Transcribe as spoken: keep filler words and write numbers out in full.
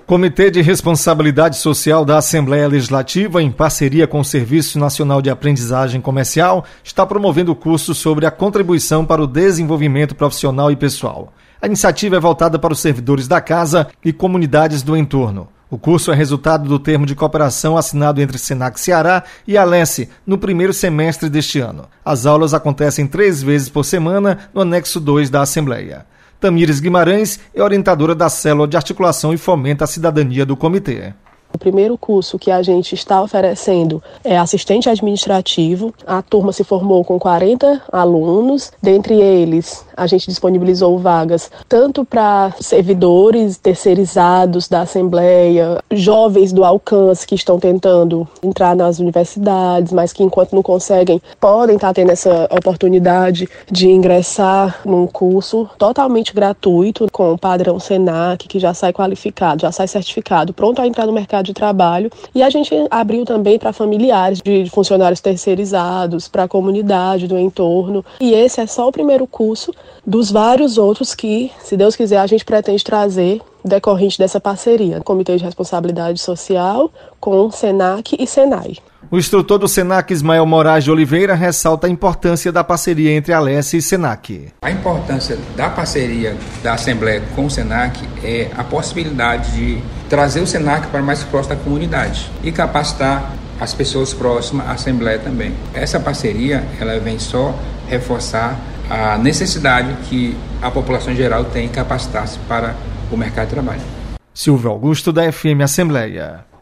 Comitê de Responsabilidade Social da Assembleia Legislativa, em parceria com o Serviço Nacional de Aprendizagem Comercial, está promovendo o curso sobre a contribuição para o desenvolvimento profissional e pessoal. A iniciativa é voltada para os servidores da casa e comunidades do entorno. O curso é resultado do termo de cooperação assinado entre Senac Ceará e Alesse no primeiro semestre deste ano. As aulas acontecem três vezes por semana no anexo dois da Assembleia. Tamires Guimarães é orientadora da Célula de Articulação e Fomenta a Cidadania do Comitê. O primeiro curso que a gente está oferecendo é assistente administrativo. A turma se formou com quarenta alunos. Dentre eles, a gente disponibilizou vagas tanto para servidores terceirizados da Assembleia, jovens do alcance que estão tentando entrar nas universidades, mas que enquanto não conseguem, podem estar tendo essa oportunidade de ingressar num curso totalmente gratuito, com o padrão Senac, que já sai qualificado, já sai certificado, pronto a entrar no mercado de trabalho. E a gente abriu também para familiares de funcionários terceirizados, para a comunidade do entorno. E esse é só o primeiro curso dos vários outros que, se Deus quiser, a gente pretende trazer decorrente dessa parceria. Comitê de Responsabilidade Social com Senac e Senai. O instrutor do Senac, Ismael Moraes de Oliveira, ressalta a importância da parceria entre a Alesse e Senac. A importância da parceria da Assembleia com o Senac é a possibilidade de trazer o Senac para mais próximo da comunidade e capacitar as pessoas próximas à Assembleia também. Essa parceria, ela vem só reforçar a necessidade que a população em geral tem em capacitar-se para o mercado de trabalho. Silvio Augusto, da F M Assembleia.